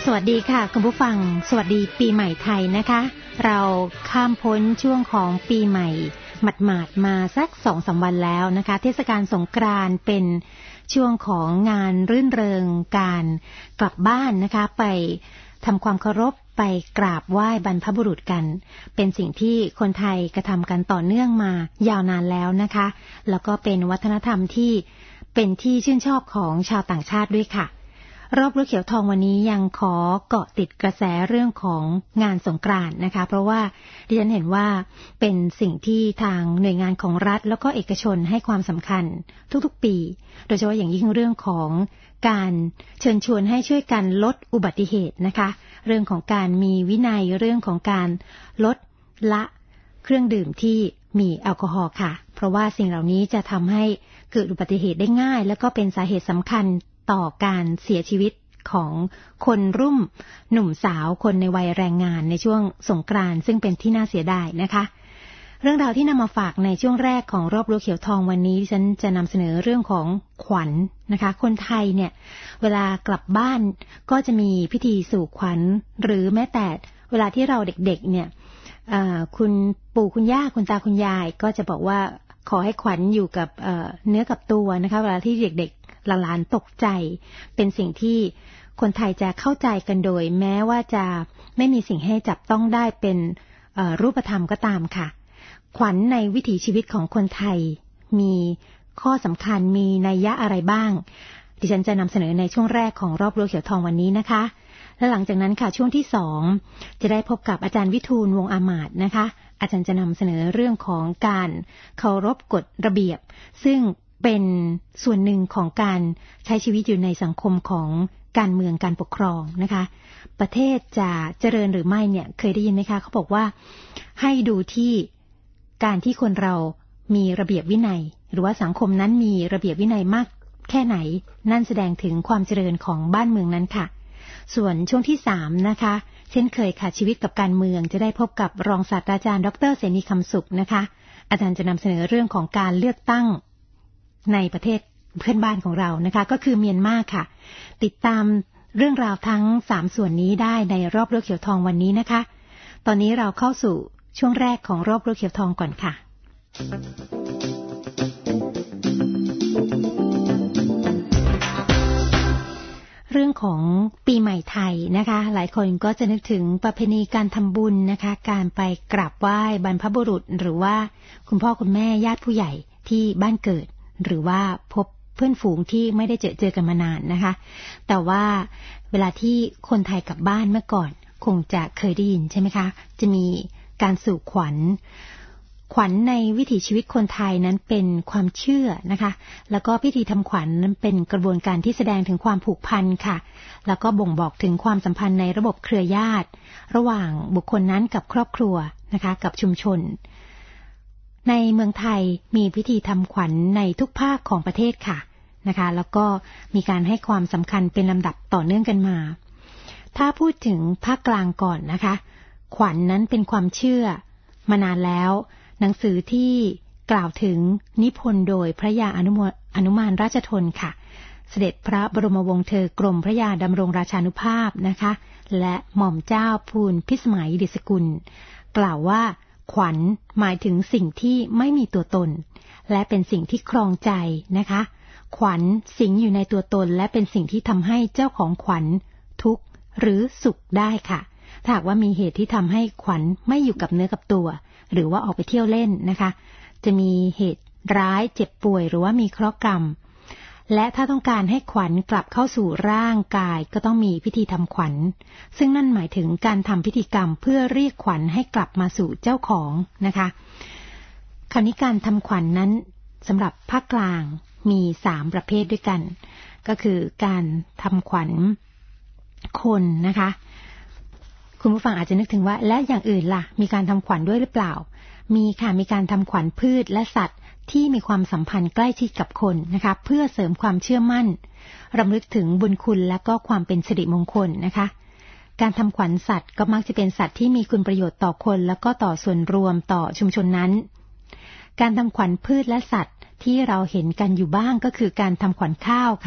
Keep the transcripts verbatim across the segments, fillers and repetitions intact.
สวัสดีค่ะคุณผู้ฟังสวัสดีปีใหม่ไทยนะคะเราข้ามพ้นช่วงของปีใหม่หมาดๆมาสัก สองถึงสาม วันแล้วนะคะเทศกาลสงกรานต์เป็นช่วงของงานรื่นเริงการกลับบ้านนะคะไปทำความเคารพไปกราบไหว้บรรพบุรุษกันเป็นสิ่งที่คนไทยกระทำกันต่อเนื่องมายาวนานแล้วนะคะแล้วก็เป็นวัฒนธรรมที่เป็นที่ชื่นชอบของชาวต่างชาติด้วยค่ะรอบรู้เขียวทองวันนี้ยังขอเกาะติดกระแสเรื่องของงานสงกรานต์นะคะเพราะว่าดิฉันเห็นว่าเป็นสิ่งที่ทางหน่วยงานของรัฐแล้วก็เอกชนให้ความสำคัญทุกๆปีโดยเฉพาะอย่างยิ่งเรื่องของการเชิญชวนให้ช่วยกันลดอุบัติเหตุนะคะเรื่องของการมีวินัยเรื่องของการลดละเครื่องดื่มที่มีแอลกอฮอล์ค่ะเพราะว่าสิ่งเหล่านี้จะทำให้เกิดอุบัติเหตุได้ง่ายแล้วก็เป็นสาเหตุสำคัญต่อการเสียชีวิตของคนรุ่มหนุ่มสาวคนในวัยแรงงานในช่วงสงกรานต์ซึ่งเป็นที่น่าเสียดายนะคะเรื่องราวที่นำมาฝากในช่วงแรกของรอบรู้เขียวทองวันนี้ฉันจะนำเสนอเรื่องของขวัญ นะคะคนไทยเนี่ยเวลากลับบ้านก็จะมีพิธีสู่ขวัญหรือแม้แต่เวลาที่เราเด็กๆเนี่ยคุณปู่คุณย่าคุณตาคุณยายก็จะบอกว่าขอให้ขวัญอยู่กับเนื้อกับตัวนะคะเวลาที่เด็กๆหลานๆตกใจเป็นสิ่งที่คนไทยจะเข้าใจกันโดยแม้ว่าจะไม่มีสิ่งให้จับต้องได้เป็นรูปธรรมก็ตามค่ะขวัญในวิถีชีวิตของคนไทยมีข้อสำคัญมีนัยยะอะไรบ้างดิฉันจะนำเสนอในช่วงแรกของรอบรู้เขียวทองวันนี้นะคะและหลังจากนั้นค่ะช่วงที่สองจะได้พบกับอาจารย์วิทูลวงศ์อามาตย์นะคะอาจารย์จะนำเสนอเรื่องของการเคารพกฎระเบียบซึ่งเป็นส่วนหนึ่งของการใช้ชีวิตอยู่ในสังคมของการเมืองการปกครองนะคะประเทศจะเจริญหรือไม่เนี่ยเคยได้ยินไหมคะเขาบอกว่าให้ดูที่การที่คนเรามีระเบียบวินัยหรือว่าสังคมนั้นมีระเบียบวินัยมากแค่ไหนนั่นแสดงถึงความเจริญของบ้านเมืองนั้นค่ะส่วนช่วงที่สามนะคะเช่นเคยค่ะชีวิตกับการเมืองจะได้พบกับรองศาสตราจารย์ดรเสนีคำสุขนะคะอาจารย์จะนำเสนอเรื่องของการเลือกตั้งในประเทศเพื่อนบ้านของเรานะคะก็คือเมียนมาค่ะติดตามเรื่องราวทั้งสามส่วนนี้ได้ในรอบรู้เขียวทองวันนี้นะคะตอนนี้เราเข้าสู่ช่วงแรกของรอบรู้เขียวทองก่อนค่ะเรื่องของปีใหม่ไทยนะคะหลายคนก็จะนึกถึงประเพณีการทำบุญนะคะการไปกราบไหว้บรรพบุรุษหรือว่าคุณพ่อคุณแม่ญาติผู้ใหญ่ที่บ้านเกิดหรือว่าพบเพื่อนฝูงที่ไม่ได้เจอเจอกันมานานนะคะแต่ว่าเวลาที่คนไทยกลับบ้านเมื่อก่อนคงจะเคยได้ยินใช่ไหมคะจะมีการสู่ขวัญขวัญในวิถีชีวิตคนไทยนั้นเป็นความเชื่อนะคะแล้วก็พิธีทำขวัญนั้นเป็นกระบวนการที่แสดงถึงความผูกพันค่ะแล้วก็บ่งบอกถึงความสัมพันธ์ในระบบเครือญาติระหว่างบุคคลนั้นกับครอบครัวนะคะกับชุมชนในเมืองไทยมีพิธีทำขวัญในทุกภาคของประเทศค่ะนะคะแล้วก็มีการให้ความสำคัญเป็นลำดับต่อเนื่องกันมาถ้าพูดถึงภาคกลางก่อนนะคะขวัญ นั้นเป็นความเชื่อมานานแล้วหนังสือที่กล่าวถึงนิพนธ์โดยพระยาอนุมอนุมานราชทนค่ะเสด็จพระบรมวงศ์เธอกรมพระยาดำรงราชานุภาพนะคะและหม่อมเจ้าภูลพิสมัยดิษกุลกล่าวว่าขวัญหมายถึงสิ่งที่ไม่มีตัวตนและเป็นสิ่งที่ครองใจนะคะขวัญสิงอยู่ในตัวตนและเป็นสิ่งที่ทำให้เจ้าของขวัญทุกข์หรือสุขได้ค่ะถ้าหากว่ามีเหตุที่ทำให้ขวัญไม่อยู่กับเนื้อกับตัวหรือว่าออกไปเที่ยวเล่นนะคะจะมีเหตุร้ายเจ็บป่วยหรือว่ามีเคราะห์กรรมและถ้าต้องการให้ขวัญกลับเข้าสู่ร่างกายก็ต้องมีพิธีทำขวัญซึ่งนั่นหมายถึงการทำพิธีกรรมเพื่อเรียกขวัญให้กลับมาสู่เจ้าของนะคะคราวนี้การทำขวัญ นั้นสำหรับภาคกลางมีสามประเภทด้วยกันก็คือการทำขวัญคนนะคะคุณผู้ฟังอาจจะนึกถึงว่าและอย่างอื่นล่ะมีการทำขวัญด้วยหรือเปล่ามีค่ะมีการทำขวัญพืชและสัตว์ที่มีความสัมพันธ์ใกล้ชิดกับคนนะคะเพื่อเสริมความเชื่อมั่นรำลึกถึงบุญคุณและก็ความเป็นสิริมงคลนะคะการทำขวัญสัตว์ก็มักจะเป็นสัตว์ที่มีคุณประโยชน์ต่อคนแล้วก็ต่อส่วนรวมต่อชุมชนนั้นการทำขวัญพืชและสัตว์ที่เราเห็นกันอยู่บ้างก็คือการทำขวัญข้าวค่ะ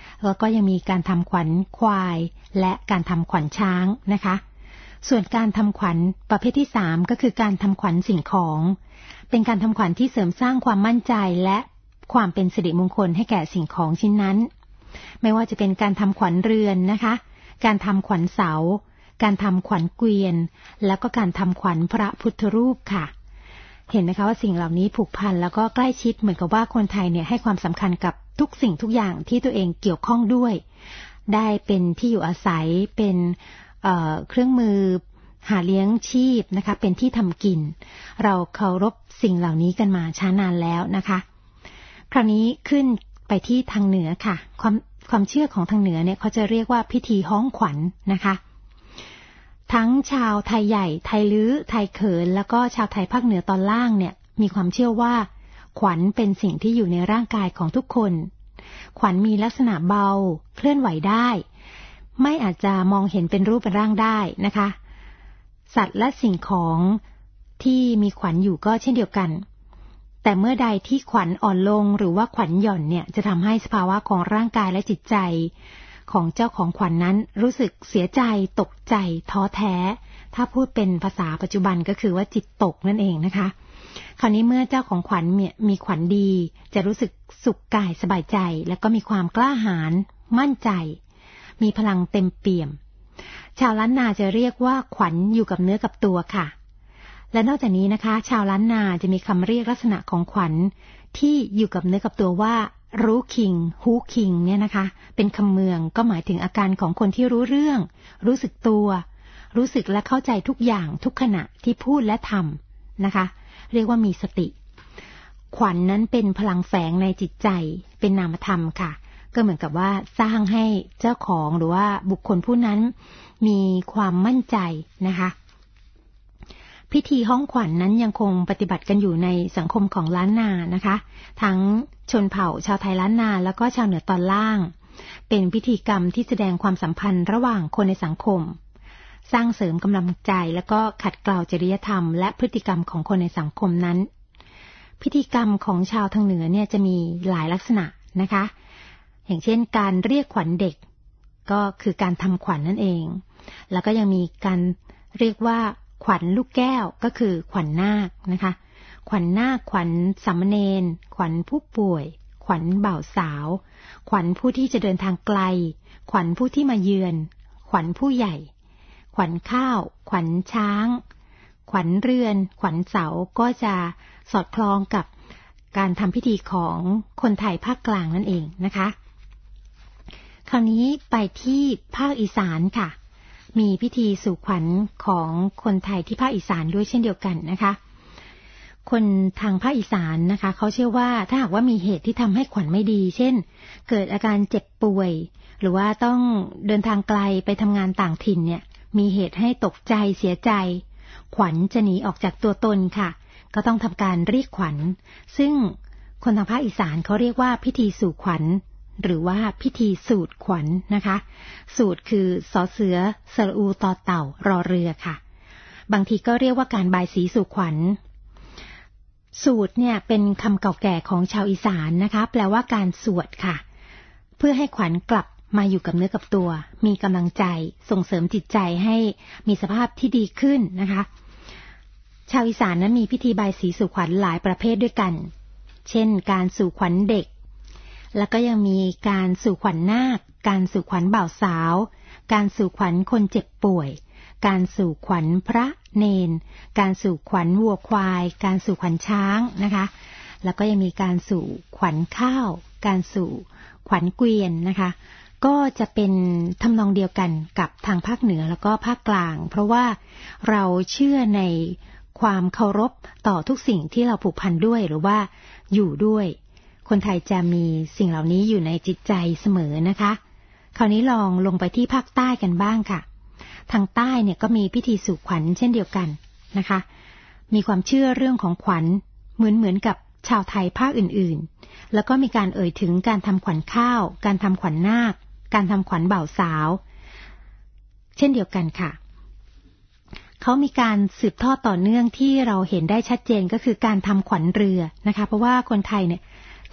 แล้วก็ยังมีการทำขวัญควายและการทำขวัญช้างนะคะส่วนการทำขวัญประเภทที่สามก็คือการทำขวัญสิ่งของเป็นการทำขวัญที่เสริมสร้างความมั่นใจและความเป็นสิริมงคลให้แก่สิ่งของชิ้นนั้นไม่ว่าจะเป็นการทำขวัญเรือนนะคะการทำขวัญเสาการทำขวัญเกวียนแล้วก็การทำขวัญพระพุทธรูปค่ะเห็นไหมคะว่าสิ่งเหล่านี้ผูกพันแล้วก็ใกล้ชิดเหมือนกับว่าคนไทยเนี่ยให้ความสำคัญกับทุกสิ่งทุกอย่างที่ตัวเองเกี่ยวข้องด้วยได้เป็นที่อยู่อาศัยเป็นเอ่อเครื่องมือหาเลี้ยงชีพนะคะเป็นที่ทำกินเราเคารพสิ่งเหล่านี้กันมาช้านานแล้วนะคะคราวนี้ขึ้นไปที่ทางเหนือค่ะความความเชื่อของทางเหนือเนี่ยเขาจะเรียกว่าพิธีฮ้องขวัญ นะคะทั้งชาวไทยใหญ่ไทยลื้อไทยเขินแล้วก็ชาวไทยภาคเหนือตอนล่างเนี่ยมีความเชื่อว่าขวัญเป็นสิ่งที่อยู่ในร่างกายของทุกคนขวัญมีลักษณะเบาเคลื่อนไหวได้ไม่อาจจะมองเห็นเป็นรูปเป็นร่างได้นะคะสัตว์และสิ่งของที่มีขวัญอยู่ก็เช่นเดียวกันแต่เมื่อใดที่ขวัญอ่อนลงหรือว่าขวัญหย่อนเนี่ยจะทำให้สภาวะของร่างกายและจิตใจของเจ้าของขวัญ น, นั้นรู้สึกเสียใจตกใจท้อแท้ถ้าพูดเป็นภาษาปัจจุบันก็คือว่าจิตตกนั่นเองนะคะคราวนี้เมื่อเจ้าของขวัญมีขวัญดีจะรู้สึกสุขกายสบายใจแล้วก็มีความกล้าหาญมั่นใจมีพลังเต็มเปี่ยมชาวล้านนาจะเรียกว่าขวัญอยู่กับเนื้อกับตัวค่ะและนอกจากนี้นะคะชาวล้านนาจะมีคำเรียกลักษณะของขวัญที่อยู่กับเนื้อกับตัวว่ารู้คิงฮู้คิงเนี่ยนะคะเป็นคำเมืองก็หมายถึงอาการของคนที่รู้เรื่องรู้สึกตัวรู้สึกและเข้าใจทุกอย่างทุกขณะที่พูดและทำนะคะเรียกว่ามีสติขวัญ นั้นเป็นพลังแฝงในจิตใจเป็นนามธรรมค่ะก็เหมือนกับว่าสร้างให้เจ้าของหรือว่าบุคคลผู้นั้นมีความมั่นใจนะคะพิธีฮ้องขวัญ นั้นยังคงปฏิบัติกันอยู่ในสังคมของล้านนานะคะทั้งชนเผ่าชาวไทยล้านนาแล้วก็ชาวเหนือตอนล่างเป็นพิธีกรรมที่แสดงความสัมพันธ์ระหว่างคนในสังคมสร้างเสริมกำลังใจแล้วก็ขัดเกลาจริยธรรมและพฤติกรรมของคนในสังคมนั้นพิธีกรรมของชาวทางเหนือเนี่ยจะมีหลายลักษณะนะคะอย่างเช่นการเรียกขวัญเด็กก็คือการทำขวัญ นั่นเองแล้วก็ยังมีการเรียกว่าขวัญลูกแก้วก็คือขวัญนาคนะคะขวัญนาคขวัญสามเณรขวัญผู้ป่วยขวัญบ่าวสาวขวัญผู้ที่จะเดินทางไกลขวัญผู้ที่มาเยือนขวัญผู้ใหญ่ขวัญข้าวขวัญช้างขวัญเรือนขวัญเสาก็จะสอดคล้องกับการทำพิธีของคนไทยภาคกลางนั่นเองนะคะคราวนี้ไปที่ภาคอีสานค่ะมีพิธีสู่ขวัญของคนไทยที่ภาคอีสานด้วยเช่นเดียวกันนะคะคนทางภาคอีสานนะคะเขาเชื่อว่าถ้าหากว่ามีเหตุที่ทำให้ขวัญไม่ดีเช่นเกิดอาการเจ็บป่วยหรือว่าต้องเดินทางไกลไปทำงานต่างถิ่นเนี่ยมีเหตุให้ตกใจเสียใจขวัญจะหนีออกจากตัวตนค่ะก็ต้องทำการเรียกขวัญซึ่งคนทางภาคอีสานเขาเรียกว่าพิธีสู่ขวัญหรือว่าพิธีสูตรขวัญ นะคะสูตรคือสอเสือสระอูต่อเต่ารอเรือค่ะบางทีก็เรียกว่าการบายสีสู่ขวัญสูตรเนี่ยเป็นคำเก่าแก่ของชาวอีสานนะคะแปลว่าการสวดค่ะเพื่อให้ขวัญกลับมาอยู่กับเนื้อกับตัวมีกำลังใจส่งเสริมจิตใจให้มีสภาพที่ดีขึ้นนะคะชาวอีสานนั้นมีพิธีบายสีสู่ขวัญหลายประเภทด้วยกันเช่นการสู่ขวัญเด็กแล้วก็ยังมีการสู่ขวัญนาคการสู่ขวัญบ่าวสาวการสู่ขวัญคนเจ็บป่วยการสู่ขวัญพระเนนการสู่ขวัญวัวควายการสู่ขวัญช้างนะคะแล้วก็ยังมีการสู่ขวัญข้าวการสู่ขวัญเกวียนนะคะก็จะเป็นทำนองเดียวกันกับทางภาคเหนือแล้วก็ภาคกลางเพราะว่าเราเชื่อในความเคารพต่อทุกสิ่งที่เราผูกพันด้วยหรือว่าอยู่ด้วยคนไทยจะมีสิ่งเหล่านี้อยู่ในจิตใจเสมอนะคะคราวนี้ลองลงไปที่ภาคใต้กันบ้างค่ะทางใต้เนี่ยก็มีพิธีสู่ขวัญเช่นเดียวกันนะคะมีความเชื่อเรื่องของขวัญเหมือนเหมือนกับชาวไทยภาคอื่นๆแล้วก็มีการเอ่ยถึงการทำขวัญข้าวการทำขวัญนาคการทำขวัญบ่าวสาวเช่นเดียวกันค่ะเขามีการสืบทอดต่อเนื่องที่เราเห็นได้ชัดเจนก็คือการทำขวัญเรือนะคะเพราะว่าคนไทยเนี่ย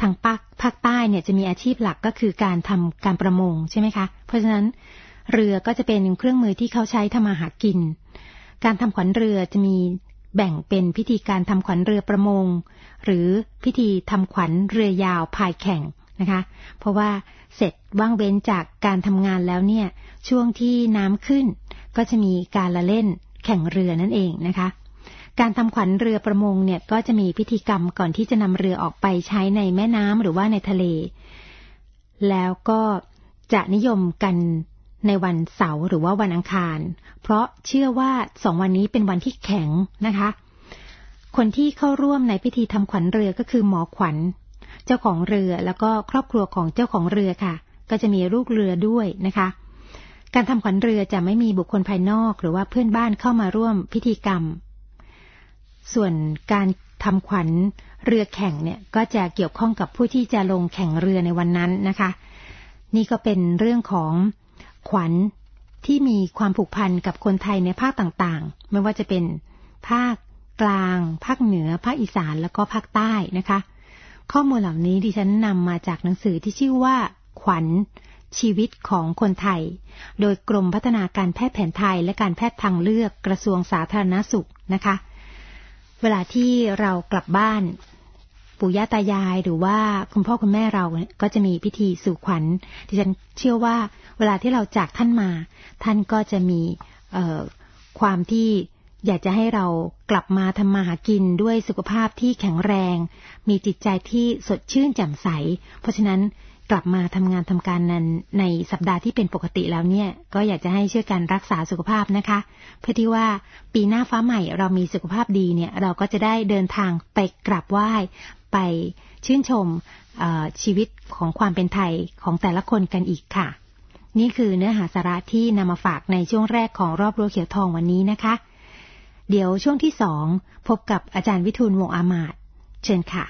ทางภาคภาคใต้เนี่ยจะมีอาชีพหลักก็คือการทำการประมงใช่ไหมคะเพราะฉะนั้นเรือก็จะเป็นเครื่องมือที่เขาใช้ทำมาหากินการทำขวัญเรือจะมีแบ่งเป็นพิธีการทำขวัญเรือประมงหรือพิธีทำขวัญเรือยาวพายแข่งนะคะเพราะว่าเสร็จว่างเว้นจากการทำงานแล้วเนี่ยช่วงที่น้ำขึ้นก็จะมีการละเล่นแข่งเรือนั่นเองนะคะการทำขวัญเรือประมงเนี่ยก็จะมีพิธีกรรมก่อนที่จะนำเรือออกไปใช้ในแม่น้ำหรือว่าในทะเลแล้วก็จะนิยมกันในวันเสาร์หรือว่าวันอังคารเพราะเชื่อว่าสองวันนี้เป็นวันที่แข็งนะคะคนที่เข้าร่วมในพิธีทำขวัญเรือก็คือหมอขวัญเจ้าของเรือแล้วก็ครอบครัวของเจ้าของเรือค่ะก็จะมีลูกเรือด้วยนะคะการทำขวัญเรือจะไม่มีบุคคลภายนอกหรือว่าเพื่อนบ้านเข้ามาร่วมพิธีกรรมส่วนการทำขวัญเรือแข่งเนี่ยก็จะเกี่ยวข้องกับผู้ที่จะลงแข่งเรือในวันนั้นนะคะนี่ก็เป็นเรื่องของขวัญที่มีความผูกพันกับคนไทยในภาคต่างๆไม่ว่าจะเป็นภาคกลางภาคเหนือภาคอีสานแล้วก็ภาคใต้นะคะข้อมูลเหล่านี้ดิฉันนำมาจากหนังสือที่ชื่อว่าขวัญชีวิตของคนไทยโดยกรมพัฒนาการแพทย์แผนไทยและการแพทย์ทางเลือกกระทรวงสาธารณสุขนะคะเวลาที่เรากลับบ้านปู่ย่าตายายหรือว่าคุณพ่อคุณแม่เราก็จะมีพิธีสู่ขวัญดิฉันเชื่อว่าเวลาที่เราจากท่านมาท่านก็จะมีเอ่อความที่อยากจะให้เรากลับมาทำมาหากินด้วยสุขภาพที่แข็งแรงมีจิตใจที่สดชื่นแจ่มใสเพราะฉะนั้นกลับมาทำงานทำการนั้นในสัปดาห์ที่เป็นปกติแล้วเนี่ยก็อยากจะให้ช่วยกันรักษาสุขภาพนะคะเพื่อที่ว่าปีหน้าฟ้าใหม่เรามีสุขภาพดีเนี่ยเราก็จะได้เดินทางไปกราบไหว้ไปชื่นชมชีวิตของความเป็นไทยของแต่ละคนกันอีกค่ะนี่คือเนื้อหาสาระที่นำมาฝากในช่วงแรกของรอบรั้วเขียวทองวันนี้นะคะเดี๋ยวช่วงที่สองพบกับอาจารย์วิทูลวงศ์อามาตย์เชิญค่ะ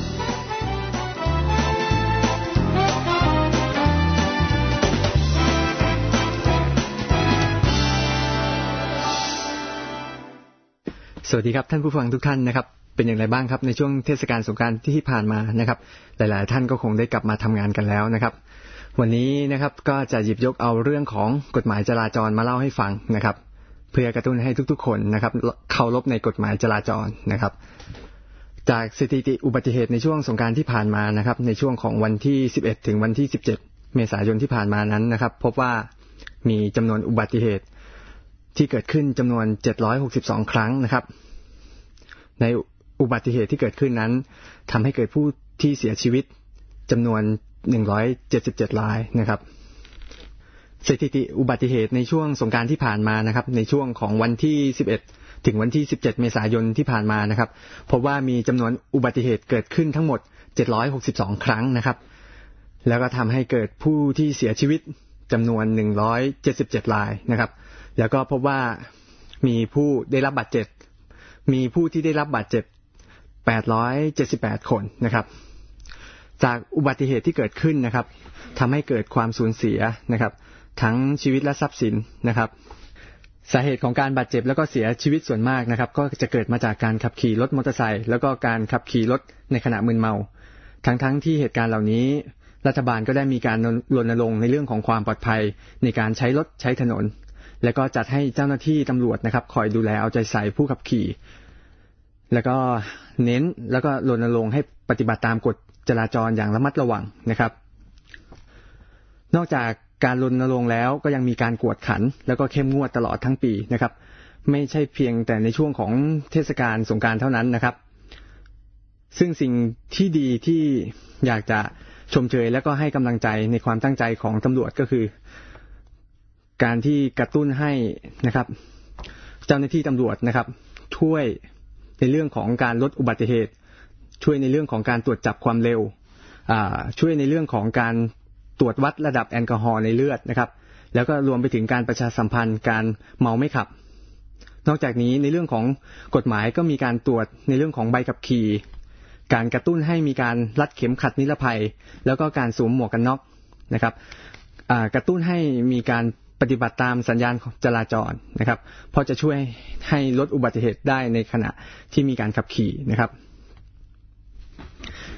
สวัสดีครับท่านผู้ฟังทุกท่านนะครับเป็นอย่างไรบ้างครับในช่วงเทศกาลสงกรานต์ที่ผ่านมานะครับหลายๆท่านก็คงได้กลับมาทำงานกันแล้วนะครับวันนี้นะครับก็จะหยิบยกเอาเรื่องของกฎหมายจราจรมาเล่าให้ฟังนะครับเพื่อกระตุ้นให้ทุกๆคนนะครับเคารพในกฎหมายจราจรนะครับจากสถิติอุบัติเหตุในช่วงสงกรานต์ที่ผ่านมานะครับในช่วงของวันที่สิบเอ็ดถึงวันที่สิบเจ็ดเมษายนที่ผ่านมานั้นนะครับพบว่ามีจำนวนอุบัติเหตุที่เกิดขึ้นจำนวนเจ็ดร้อยหกสิบสองครั้งนะครับในอุบัติเหตุที่เกิดขึ้นนั้นทำให้เกิดผู้ที่เสียชีวิตจำนวนหนึ่งร้อยเจ็ดสิบเจ็ดรายนะครับสถิติอุบัติเหตุในช่วงสงกรานต์ที่ผ่านมานะครับในช่วงของวันที่สิบเอ็ดถึงวันที่สิบเจ็ดเมษายนที่ผ่านมานะครับพบว่ามีจำนวนอุบัติเหตุเกิดขึ้นทั้งหมดเจ็ดร้อยหกสิบสองครั้งนะครับแล้วก็ทำให้เกิดผู้ที่เสียชีวิตจำนวนหนึ่งร้อยเจ็ดสิบเจ็ดรายนะครับแล้วก็พบว่ามีผู้ได้รับบาดเจ็บมีผู้ที่ได้รับบาดเจ็บแปดร้อยเจ็ดสิบแปดคนนะครับจากอุบัติเหตุที่เกิดขึ้นนะครับทำให้เกิดความสูญเสียนะครับทั้งชีวิตและทรัพย์สินนะครับสาเหตุของการบาดเจ็บแล้วก็เสียชีวิตส่วนมากนะครับก็จะเกิดมาจากการขับขี่รถมอเตอร์ไซค์แล้วก็การขับขี่รถในขณะมึนเมาทั้งๆที่เหตุการณ์เหล่านี้รัฐบาลก็ได้มีการรณรงค์ในเรื่องของความปลอดภัยในการใช้รถใช้ถนนแล้วก็จัดให้เจ้าหน้าที่ตำรวจนะครับคอยดูแลเอาใจใส่ผู้ขับขี่แล้วก็เน้นแล้วก็รณรงค์ให้ปฏิบัติตามกฎจราจรอย่างระมัดระวังนะครับนอกจากการรณรงค์แล้วก็ยังมีการกวดขันแล้วก็เข้มงวดตลอดทั้งปีนะครับไม่ใช่เพียงแต่ในช่วงของเทศกาลสงกรานต์เท่านั้นนะครับซึ่งสิ่งที่ดีที่อยากจะชมเชยและก็ให้กำลังใจในความตั้งใจของตำรวจก็คือการที่กระตุ้นให้นะครับเจ้าหน้าที่ตำรวจนะครับช่วยในเรื่องของการลดอุบัติเหตุช่วยในเรื่องของการตรวจจับความเร็วช่วยในเรื่องของการตรวจวัดระดับแอลกอฮอล์ในเลือดนะครับแล้วก็รวมไปถึงการประชาสัมพันธ์การเมาไม่ขับนอกจากนี้ในเรื่องของกฎหมายก็มีการตรวจในเรื่องของใบขับขี่การกระตุ้นให้มีการรัดเข็มขัดนิรภัยแล้วก็การสวมหมวกกันน็อกนะครับกระตุ้นให้มีการปฏิบัติตามสัญญาณจราจรนะครับเพราะจะช่วยให้ลดอุบัติเหตุได้ในขณะที่มีการขับขี่นะครับ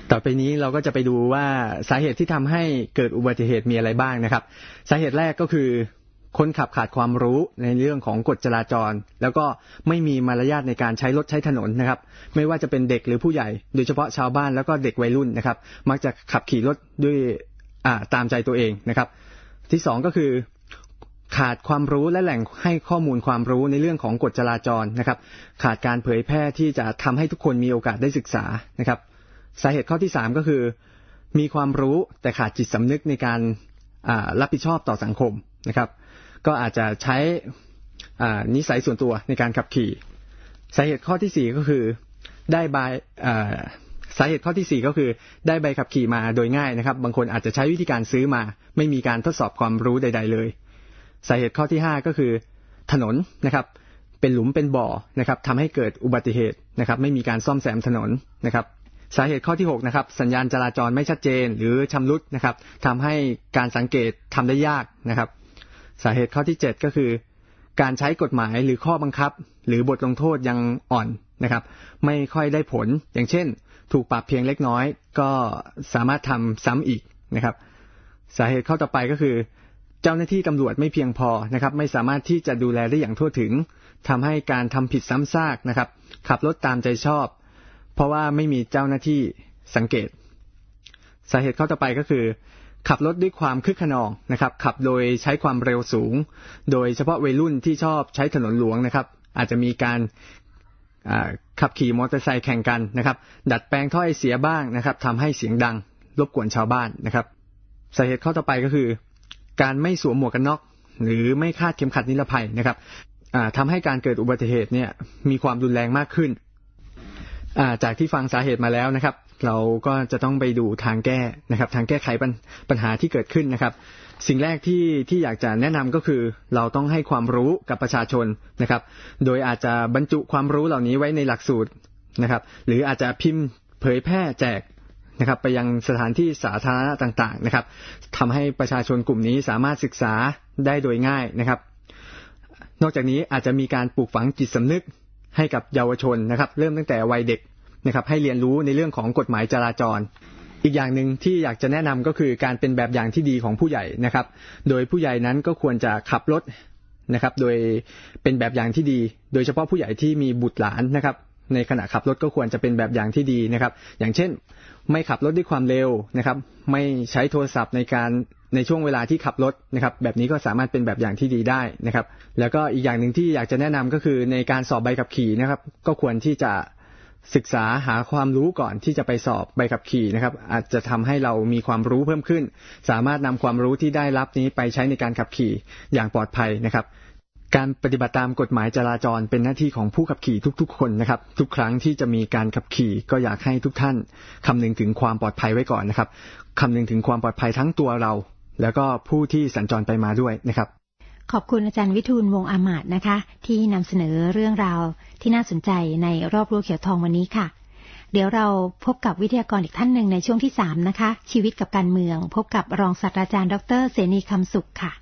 ต่อไปนี้เราก็จะไปดูว่าสาเหตุที่ทำให้เกิดอุบัติเหตุมีอะไรบ้างนะครับสาเหตุแรกก็คือคนขับขาดความรู้ในเรื่องของกฎจราจรแล้วก็ไม่มีมารยาทในการใช้รถใช้ถนนนะครับไม่ว่าจะเป็นเด็กหรือผู้ใหญ่โดยเฉพาะชาวบ้านแล้วก็เด็กวัยรุ่นนะครับมักจะขับขี่รถด้วยอ่าตามใจตัวเองนะครับที่สองก็คือขาดความรู้และแหล่งให้ข้อมูลความรู้ในเรื่องของกฎจราจรนะครับขาดการเผยแพร่ที่จะทำให้ทุกคนมีโอกาสได้ศึกษานะครับสาเหตุข้อที่สามก็คือมีความรู้แต่ขาดจิตสำนึกในการอ่ารับผิดชอบต่อสังคมนะครับก็อาจจะใช้อ่านิสัยส่วนตัวในการขับขี่สาเหตุข้อที่สี่ก็คือได้ใบอ่าสาเหตุข้อที่สี่ก็คือได้ใบขับขี่มาโดยง่ายนะครับบางคนอาจจะใช้วิธีการซื้อมาไม่มีการทดสอบความรู้ใดๆเลยสาเหตุข้อที่ห้าก็คือถนนนะครับเป็นหลุมเป็นบ่อนะครับทำให้เกิดอุบัติเหตุนะครับไม่มีการซ่อมแซมถนนนะครับสาเหตุข้อที่หกนะครับสัญญาณจราจรไม่ชัดเจนหรือชำรุดนะครับทำให้การสังเกตทำได้ยากนะครับสาเหตุข้อที่เจ็ดก็คือการใช้กฎหมายหรือข้อบังคับหรือบทลงโทษยังอ่อนนะครับไม่ค่อยได้ผลอย่างเช่นถูกปรับเพียงเล็กน้อยก็สามารถทำซ้ำอีกนะครับสาเหตุข้อต่อไปก็คือเจ้าหน้าที่ตำรวจไม่เพียงพอนะครับไม่สามารถที่จะดูแลได้อย่างทั่วถึงทำให้การทำผิดซ้ำซากนะครับขับรถตามใจชอบเพราะว่าไม่มีเจ้าหน้าที่สังเกตสาเหตุข้อต่อไปก็คือขับรถด้วยความคึกขนองนะครับขับโดยใช้ความเร็วสูงโดยเฉพาะวัยรุ่นที่ชอบใช้ถนนหลวงนะครับอาจจะมีการขับขี่มอเตอร์ไซค์แข่งกันนะครับดัดแปลงถ้อยเสียบ้างนะครับทำให้เสียงดังรบกวนชาวบ้านนะครับสาเหตุข้อต่อไปก็คือการไม่สวมหมวกกันน็อกหรือไม่คาดเข็มขัดนิรภัยนะครับทำให้การเกิดอุบัติเหตุเนี่ยมีความรุนแรงมากขึ้นจากที่ฟังสาเหตุมาแล้วนะครับเราก็จะต้องไปดูทางแก้นะครับทางแก้ไขปัญหาที่เกิดขึ้นนะครับสิ่งแรกที่ที่อยากจะแนะนำก็คือเราต้องให้ความรู้กับประชาชนนะครับโดยอาจจะบรรจุความรู้เหล่านี้ไว้ในหลักสูตรนะครับหรืออาจจะพิมพ์เผยแพร่แจกนะครับไปยังสถานที่สาธารณะต่างๆนะครับทำให้ประชาชนกลุ่มนี้สามารถศึกษาได้โดยง่ายนะครับนอกจากนี้อาจจะมีการปลูกฝังจิตสำนึกให้กับเยาวชนนะครับเริ่มตั้งแต่วัยเด็กนะครับให้เรียนรู้ในเรื่องของกฎหมายจราจรอีกอย่างหนึ่งที่อยากจะแนะนำก็คือการเป็นแบบอย่างที่ดีของผู้ใหญ่นะครับโดยผู้ใหญ่นั้นก็ควรจะขับรถนะครับโดยเป็นแบบอย่างที่ดีโดยเฉพาะผู้ใหญ่ที่มีบุตรหลานนะครับในขณะขับรถก็ควรจะเป็นแบบอย่างที่ดีนะครับอย่างเช่นไม่ขับรถด้วยความเร็วนะครับไม่ใช้โทรศัพท์ในการในช่วงเวลาที่ขับรถนะครับแบบนี้ก็สามารถเป็นแบบอย่างที่ดีได้นะครับแล้วก็อีกอย่างหนึ่งที่อยากจะแนะนำก็คือในการสอบใบขับขี่นะครับก็ควรที่จะศึกษาหาความรู้ก่อนที่จะไปสอบใบขับขี่นะครับอาจจะทำให้เรามีความรู้เพิ่มขึ้นสามารถนำความรู้ที่ได้รับนี้ไปใช้ในการขับขี่อย่างปลอดภัยนะครับการปฏิบัติตามกฎหมายจราจรเป็นหน้าที่ของผู้ขับขี่ทุกๆคนนะครับทุกครั้งที่จะมีการขับขี่ก็อยากให้ทุกท่านคำนึงถึงความปลอดภัยไว้ก่อนนะครับคำนึงถึงความปลอดภัยทั้งตัวเราแล้วก็ผู้ที่สัญจรไปมาด้วยนะครับขอบคุณอาจารย์วิทูลวงศ์อามาตย์นะคะที่นำเสนอเรื่องราวที่น่าสนใจในรอบรั้วเขียวทองวันนี้ค่ะเดี๋ยวเราพบกับวิทยากรอีกท่านหนึ่งในช่วงที่สามนะคะชีวิตกับการเมืองพบกับรองศาสตราจารย์ดร.เสนีคำสุขค่ะ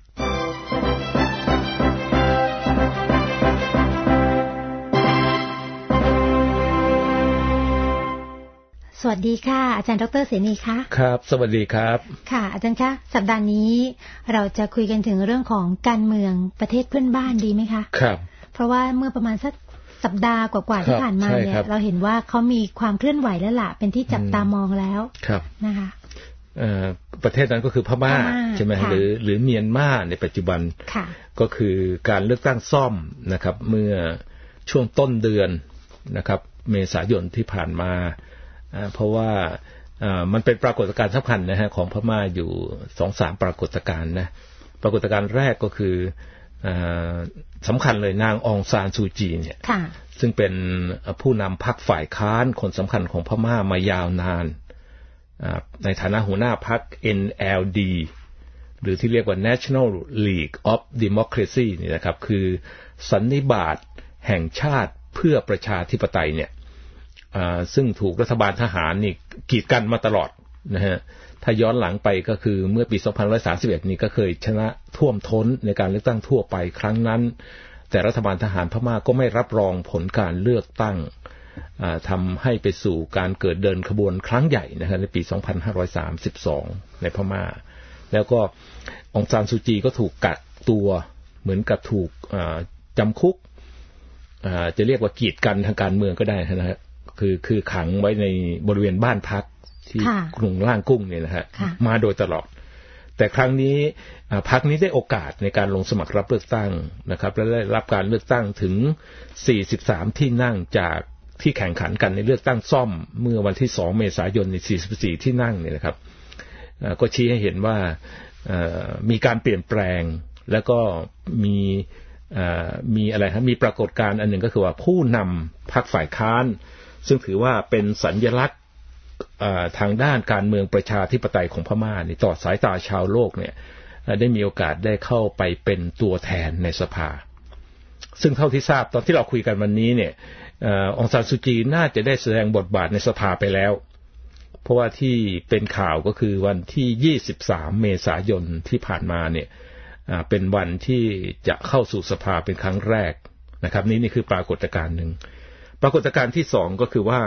สวัสดีค่ะอาจารย์ดร.เสนีคะครับสวัสดีครับค่ะอาจารย์คะสัปดาห์นี้เราจะคุยกันถึงเรื่องของการเมืองประเทศเพื่อนบ้านดีไหมคะครับเพราะว่าเมื่อประมาณสักสัปดาห์กว่าๆที่ผ่านมาเนี่ยเราเห็นว่าเขามีความเคลื่อนไหวแล้วล่ะเป็นที่จับตามองแล้วนะคะประเทศนั้นก็คือพม่าใช่ไหมหรือหรือเมียนมาในปัจจุบันก็คือการเลือกตั้งซ่อมนะครับเมื่อช่วงต้นเดือนนะครับเมษายนที่ผ่านมาเพราะว่ามันเป็นปรากฏการณ์สำคัญนะฮะของพม่าอยู่ สองถึงสาม ปรากฏการณ์นะปรากฏการณ์แรกก็คือสำคัญเลยนางองซานซูจีเนี่ยซึ่งเป็นผู้นำพรรคฝ่ายค้านคนสำคัญของพม่ามายาวนานในฐานะหัวหน้าพรรค เอ็น แอล ดี หรือที่เรียกว่า National League of Democracy นี่นะครับคือสันนิบาตแห่งชาติเพื่อประชาธิปไตยเนี่ยซึ่งถูกรัฐบาลทหารนี่กีดกันมาตลอดนะฮะถ้าย้อนหลังไปก็คือเมื่อปีสองพันหนึ่งร้อยสามสิบเอ็ดนี่ก็เคยชนะท่วมท้นในการเลือกตั้งทั่วไปครั้งนั้นแต่รัฐบาลทหารพม่าก็ไม่รับรองผลการเลือกตั้งทำให้ไปสู่การเกิดเดินขบวนครั้งใหญ่นะครับในปี สองพันห้าร้อยสามสิบสอง ในพม่าแล้วก็องซานซูจีก็ถูกกักตัวเหมือนกับถูกจำคุกจะเรียกว่ากีดกันทางการเมืองก็ได้นะฮะคือคือขังไว้ในบริเวณบ้านพักที่กรุงล่างกุ้งเนี่ยนะฮะมาโดยตลอดแต่ครั้งนี้พรรคนี้ได้โอกาสในการลงสมัครรับเลือกตั้งนะครับและได้รับการเลือกตั้งถึงสี่สิบสามที่นั่งจากที่แข่งขันกันในเลือกตั้งซ่อมเมื่อวันที่สองเมษายนในสี่สิบสี่ที่นั่งเนี่ยนะครับก็ชี้ให้เห็นว่ามีการเปลี่ยนแปลงแล้วก็มีมีอะไรครับมีปรากฏการณ์อันหนึ่งก็คือว่าผู้นำพรรคฝ่ายค้านซึ่งถือว่าเป็นสัญลักษณ์ทางด้านการเมืองประชาธิปไตยของพม่านี่ต่อสายตาชาวโลกเนี่ยได้มีโอกาสได้เข้าไปเป็นตัวแทนในสภาซึ่งเท่าที่ทราบตอนที่เราคุยกันวันนี้เนี่ยองซานซูจีน่าจะได้แสดงบทบาทในสภาไปแล้วเพราะว่าที่เป็นข่าวก็คือวันที่ยี่สิบสามเมษายนที่ผ่านมาเนี่ยเป็นวันที่จะเข้าสู่สภาเป็นครั้งแรกนะครับนี่นี่คือปรากฏการณ์หนึ่งปรากฏการณ์ที่สองก็คือว่า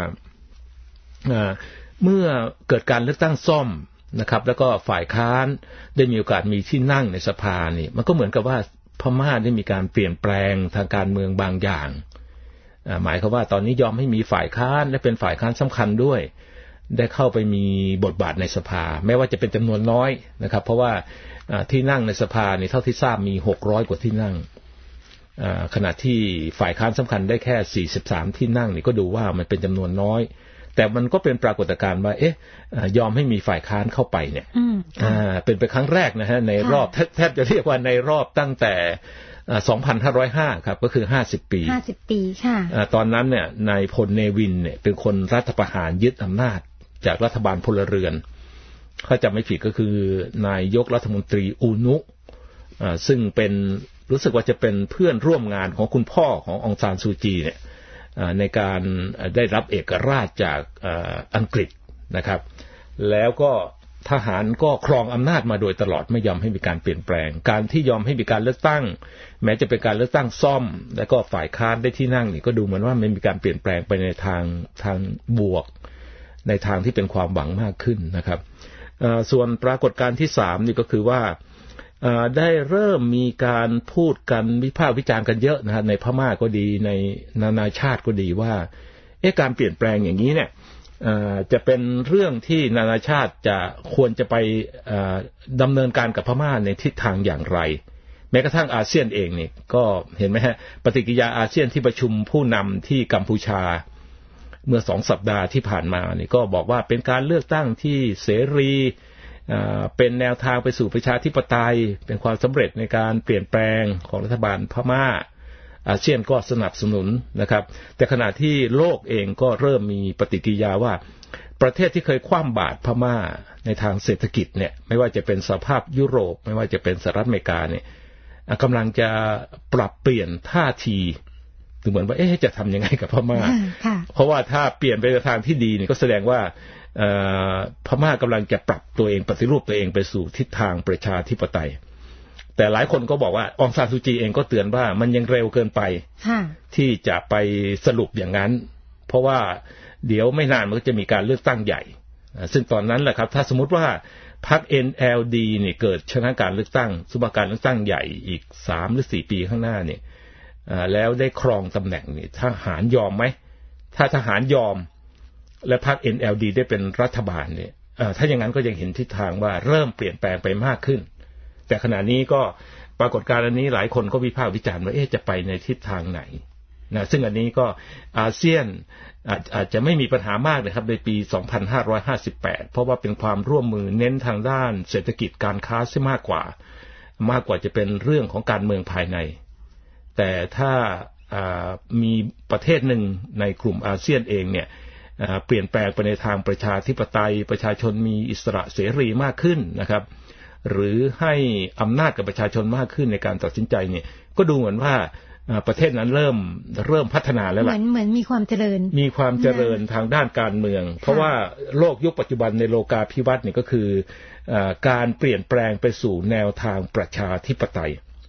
เมื่อเกิดการเลือกตั้งซ่อมนะครับแล้วก็ฝ่ายค้านได้มีโอกาสมีที่นั่งในสภานี่มันก็เหมือนกับว่าพม่าได้มีการเปลี่ยนแปลงทางการเมืองบางอย่างหมายความว่าตอนนี้ยอมให้มีฝ่ายค้านและเป็นฝ่ายค้านสำคัญด้วยได้เข้าไปมีบทบาทในสภาแม้ว่าจะเป็นจำนวนน้อยนะครับเพราะว่าที่นั่งในสภานี่เท่าที่ทราบมีหกร้อยกว่าที่นั่งขณะที่ฝ่ายค้านสำคัญได้แค่สี่สิบสามที่นั่งนี่ก็ดูว่ามันเป็นจำนวนน้อยแต่มันก็เป็นปรากฏการณ์ว่าเอ๊ะยอมให้มีฝ่ายค้านเข้าไปเนี่ยเป็นเป็นครั้งแรกนะฮะในรอบแทบจะเรียกว่าในรอบตั้งแต่สองพันห้าร้อยห้าครับก็คือห้าสิบปีห้าสิบปีค่ะตอนนั้นเนี่ยนายพลเนวินเนี่ยเป็นคนรัฐประหารยึดอำนาจจากรัฐบาลพลเรือนถ้าจำไม่ผิดก็คือนายกรัฐมนตรีอูนุซึ่งเป็นรู้สึกว่าจะเป็นเพื่อนร่วมงานของคุณพ่อขององซานซูจีเนี่ยในการได้รับเอกราชจากอังกฤษนะครับแล้วก็ทหารก็ครองอำนาจมาโดยตลอดไม่ยอมให้มีการเปลี่ยนแปลงการที่ยอมให้มีการเลือกตั้งแม้จะเป็นการเลือกตั้งซ่อมและก็ฝ่ายค้านได้ที่นั่งนี่ก็ดูเหมือนว่ามันมีการเปลี่ยนแปลงไปในทางทางบวกในทางที่เป็นความหวังมากขึ้นนะครับส่วนปรากฏการณ์ที่สามนี่ก็คือว่าได้เริ่มมีการพูดกันวิพากษ์วิจารณ์กันเยอะนะฮะในพม่าก็ดีในนานาชาติก็ดีว่าเอ๊ะการเปลี่ยนแปลงอย่างนี้เนี่ยจะเป็นเรื่องที่นานาชาติจะควรจะไปดำเนินการกับพม่าในทิศทางอย่างไรแม้กระทั่งอาเซียนเองนี่ก็เห็นไหมฮะปฏิกิริยาอาเซียนที่ประชุมผู้นำที่กัมพูชาเมื่อสองสัปดาห์ที่ผ่านมานี่ก็บอกว่าเป็นการเลือกตั้งที่เสรีเป็นแนวทางไปสู่ประชาธิปไตยเป็นความสำเร็จในการเปลี่ยนแปลงของรัฐบาลพม่าอาเซียนก็สนับสนุนนะครับแต่ขณะที่โลกเองก็เริ่มมีปฏิกิริยาว่าประเทศที่เคยคว่ำบาตรพม่าในทางเศรษฐกิจเนี่ยไม่ว่าจะเป็นสหภาพยุโรปไม่ว่าจะเป็นสหรัฐอเมริกาเนี่ยกำลังจะปรับเปลี่ยนท่าทีดูเหมือนว่าเอ๊ะจะทำยังไงกับพม่าเพราะว่าถ้าเปลี่ยนไปในทางที่ดีเนี่ยก็แสดงว่าพม่ากำลังจะปรับตัวเองปฏิรูปตัวเองไปสู่ทิศทางประชาธิปไตยแต่หลายคนก็บอกว่าองซานซูจีเองก็เตือนว่ามันยังเร็วเกินไปที่จะไปสรุปอย่างนั้นเพราะว่าเดี๋ยวไม่นานมันก็จะมีการเลือกตั้งใหญ่ซึ่งตอนนั้นแหละครับถ้าสมมติว่าพรรค เอ็น แอล ดี เนี่ยเกิดชนะการเลือกตั้งสมมุติการเลือกตั้งใหญ่อีกสามหรือสี่ปีข้างหน้าเนี่ยแล้วได้ครองตำแหน่งนี่ทหารยอมไหมถ้าทหารยอมและพรรค เอ็น แอล ดี ได้เป็นรัฐบาลเนี่ยถ้าอย่างนั้นก็ยังเห็นทิศทางว่าเริ่มเปลี่ยนแปลงไปมากขึ้นแต่ขณะนี้ก็ปรากฏการณ์อันนี้หลายคนก็วิพากษ์วิจารณ์ว่าเอ๊ะจะไปในทิศทางไหนนะซึ่งอันนี้ก็อาเซียนอาจอาจจะไม่มีปัญหามากนะครับในปีสองพันห้าร้อยห้าสิบแปดเพราะว่าเป็นความร่วมมือเน้นทางด้านเศรษฐกิจการค้าซะมากกว่ามากกว่าจะเป็นเรื่องของการเมืองภายในแต่ถ้ามีประเทศหนึ่งในกลุ่มอาเซียนเองเนี่ยเปลี่ยนแปลงไปในทางประชาธิปไตยประชาชนมีอิสระเสรีมากขึ้นนะครับหรือให้อำนาจกับประชาชนมากขึ้นในการตัดสินใจเนี่ยก็ดูเหมือนว่าประเทศนั้นเริ่มเริ่มพัฒนาแล้วล่ะเหมือนเหมือนมีความเจริญมีความเจริญทางด้านการเมืองเพราะว่าโลกยุคปัจจุบันในโลกาภิวัตน์เนี่ยก็คือการเปลี่ยนแปลงไปสู่แนวทางประชาธิปไตย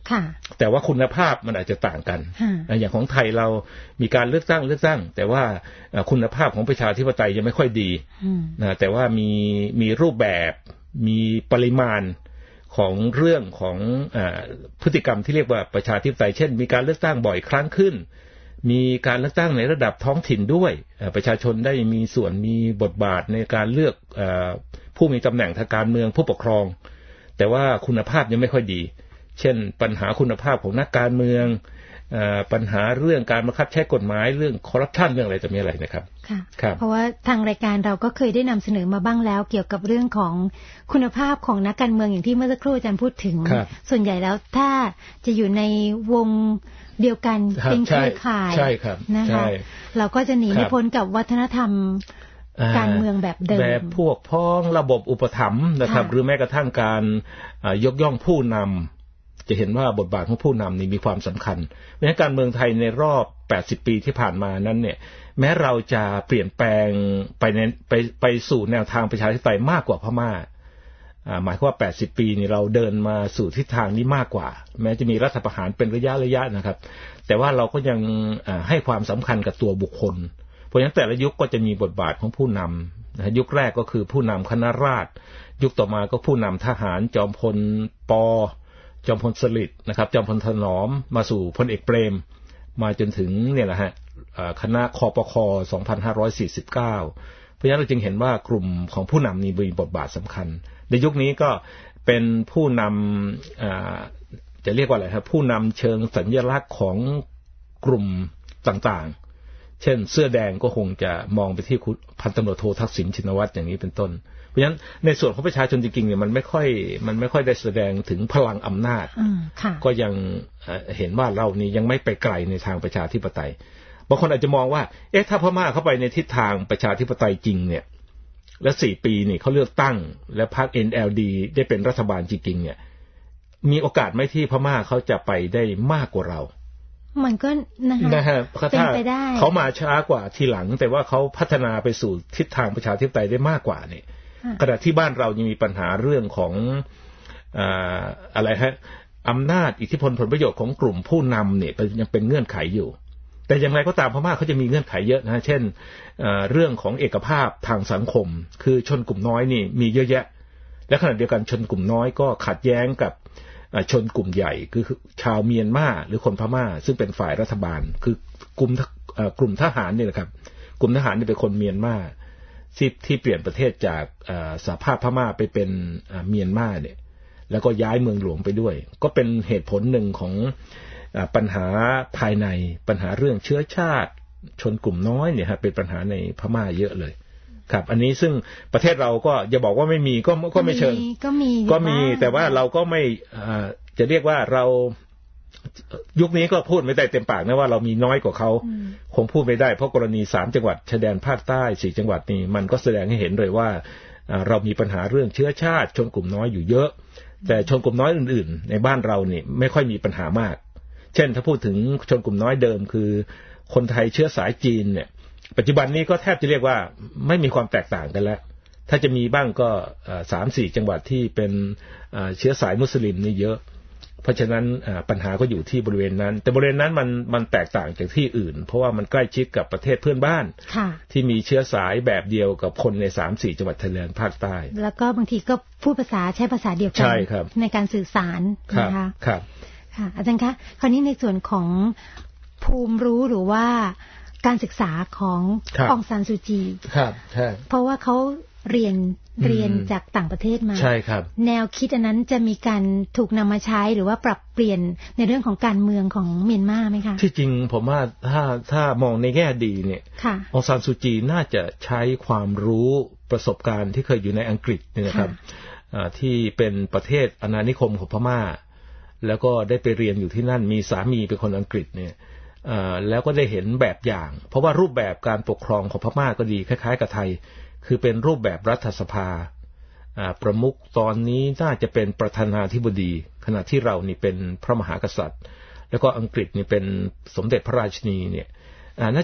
แต่ว่าคุณภาพมันอาจจะต่างกันอย่างของไทยเรามีการเลือกตั้งเลือกตั้งแต่ว่าคุณภาพของประชาธิปไตยยังไม่ค่อยดีนะแต่ว่ามีมีรูปแบบมีปริมาณของเรื่องของพฤติกรรมที่เรียกว่าประชาธิปไตยเช่นมีการเลือกตั้งบ่อยครั้งขึ้นมีการเลือกตั้งในระดับท้องถิ่นด้วยประชาชนได้มีส่วนมีบทบาทในการเลือกผู้มีตำแหน่งทางการเมืองผู้ปกครองแต่ว่าคุณภาพยังไม่ค่อยดีเช่นปัญหาคุณภาพของนักการเมืองปัญหาเรื่องการบังคับใช้กฎหมายเรื่องคอร์รัปชันเรื่องอะไรจะมีอะไรนะครับค่ะเพราะว่าทางรายการเราก็เคยได้นำเสนอมาบ้างแล้วเกี่ยวกับเรื่องของคุณภาพของนักการเมืองอย่างที่เมื่อสักครู่อาจารย์พูดถึงส่วนใหญ่แล้วถ้าจะอยู่ในวงเดียวกันเป็นเครือข่ายนะคะเราก็จะหนีไม่พ้นกับวัฒนธรรมการเมืองแบบเดิมแบบพวกพ้องระบบอุปถัมภ์นะครับหรือแม้กระทั่งการยกย่องผู้นำจะเห็นว่าบทบาทของผู้นำนี่มีความสำคัญเพราะฉะนั้นการเมืองไทยในรอบแปดสิบปีที่ผ่านมานั้นเนี่ยแม้เราจะเปลี่ยนแปลงไปในไปไปสู่แนวทางประชาธิปไตยมากกว่าพม่าหมายความว่าแปดสิบปีนี่เราเดินมาสู่ทิศทางนี้มากกว่าแม้จะมีรัฐประหารเป็นระยะระยะนะครับแต่ว่าเราก็ยังให้ความสำคัญกับตัวบุคคลเพราะฉะนั้นแต่ละยุคก็จะมีบทบาทของผู้นำนะยุคแรกก็คือผู้นำคณะราษฎรยุคต่อมาก็ผู้นำทหารจอมพลป.จอมพลสฤษดิ์นะครับจอมพลถนอมมาสู่พลเอกเปรมมาจนถึงเนี่ยแหละฮะคณะคปค. สองพันห้าร้อยสี่สิบเก้าเพราะฉะนั้นเราจึงเห็นว่ากลุ่มของผู้นำนี้มีบทบาทสำคัญในยุคนี้ก็เป็นผู้นำจะเรียกว่าอะไรครับผู้นำเชิงสัญลักษณ์ของกลุ่มต่างๆเช่นเสื้อแดงก็คงจะมองไปที่พันตำรวจโททักษิณชินวัตรอย่างนี้เป็นต้นเพราะฉะนั้นในส่วนของประชาชนจริงๆเนี่ยมันไม่ค่อยมันไม่ค่อยได้แสดงถึงพลังอำนาจก็ยังเห็นว่าเรานี่ยังไม่ไปไกลในทางประชาธิปไตยบางคนอาจจะมองว่าเอ๊ะถ้าพม่าเข้าไปในทิศทางประชาธิปไตยจริงเนี่ยและสี่ปีนี่เขาเลือกตั้งและพรรค เอ็น แอล ดี ได้เป็นรัฐบาลจริงๆเนี่ยมีโอกาสไหมที่พม่าเขาจะไปได้มากกว่าเรามันก็นะฮะเป็นไปได้เขามาช้ากว่าทีหลังแต่ว่าเขาพัฒนาไปสู่ทิศทางประชาธิปไตยได้มากกว่านี่ขณะที่บ้านเรายังมีปัญหาเรื่องของอ่าอะไรฮะอำนาจอิทธิพลผลประโยชน์ของกลุ่มผู้นำเนี่ยยังเป็นเงื่อนไขอยู่แต่อย่างไรก็ตามพม่าเขาจะมีเงื่อนไขเยอะนะเช่นเรื่องของเอกภาพทางสังคมคือชนกลุ่มน้อยนี่มีเยอะแยะและขณะเดียวกันชนกลุ่มน้อยก็ขัดแย้งกับชนกลุ่มใหญ่คือชาวเมียนมาหรือคนพม่าซึ่งเป็นฝ่ายรัฐบาลคือกลุ่มกลุ่มทหารนี่แหละครับกลุ่มทหารนี่เป็นคนเมียนมาที่ที่เปลี่ยนประเทศจากสหภาพพม่าไปเป็นเมียนมาเนี่ยแล้วก็ย้ายเมืองหลวงไปด้วยก็เป็นเหตุผลหนึ่งของปัญหาภายในปัญหาเรื่องเชื้อชาติชนกลุ่มน้อยเนี่ยฮะเป็นปัญหาในพม่าเยอะเลยครับอันนี้ซึ่งประเทศเราก็อย่าบอกว่าไม่มีก็ก็ไม่เชิงก็มีก็มีแต่ว่าเราก็ไม่จะเรียกว่าเรายุคนี้ก็พูดไม่ได้เต็มปากนะว่าเรามีน้อยกว่าเขาคงพูดไม่ได้เพราะกรณีสามจังหวัดชายแดนภาคใต้สี่จังหวัดนี้มันก็แสดงให้เห็นเลยว่าเรามีปัญหาเรื่องเชื้อชาติชนกลุ่มน้อยอยู่เยอะแต่ชนกลุ่มน้อยอื่นๆในบ้านเรานี่ไม่ค่อยมีปัญหามากเช่นถ้าพูดถึงชนกลุ่มน้อยเดิมคือคนไทยเชื้อสายจีนเนี่ยปัจจุบันนี้ก็แทบจะเรียกว่าไม่มีความแตกต่างกันแล้วถ้าจะมีบ้างก็สามสี่จังหวัดที่เป็นเชื้อสายมุสลิมนี่เยอะเพราะฉะนั้นปัญหาก็อยู่ที่บริเวณนั้นแต่บริเวณนั้นมันมันแตกต่างจากที่อื่นเพราะว่ามันใกล้ชิดกับประเทศเพื่อนบ้านที่มีเชื้อสายแบบเดียวกับคนใน สามสี่ จังหวัดชายแดนภาคใต้แล้วก็บางทีก็พูดภาษาใช้ภาษาเดียวกันในการสื่อสารนะคะครับค่ะอาจารย์คะคราวนี้ในส่วนของภูมิรู้หรือว่าการศึกษาขององซานซูจีครับใช่เพราะว่าเขาเรียนเรียนจากต่างประเทศมาใช่ครับแนวคิดอันนั้นจะมีการถูกนำมาใช้หรือว่าปรับเปลี่ยนในเรื่องของการเมืองของเมียนมาไหมคะที่จริงผมว่าถ้าถ้ามองในแง่ดีเนี่ยองซานซูจีน่าจะใช้ความรู้ประสบการณ์ที่เคยอยู่ในอังกฤษเนี่ยนะครับที่เป็นประเทศอาณานิคมของพม่าแล้วก็ได้ไปเรียนอยู่ที่นั่นมีสามีเป็นคนอังกฤษเนี่ยแล้วก็ได้เห็นแบบอย่างเพราะว่ารูปแบบการปกครองของพม่าก็ดีคล้ายๆกับไทยคือเป็นรูปแบบรัฐสภาประมุขตอนนี้น่าจะเป็นประธานาธิบดีขณะที่เรานี่เป็นพระมหากษัตริย์แล้วก็อังกฤษนี่เป็นสมเด็จพระราชินีเนี่ยน่าจะ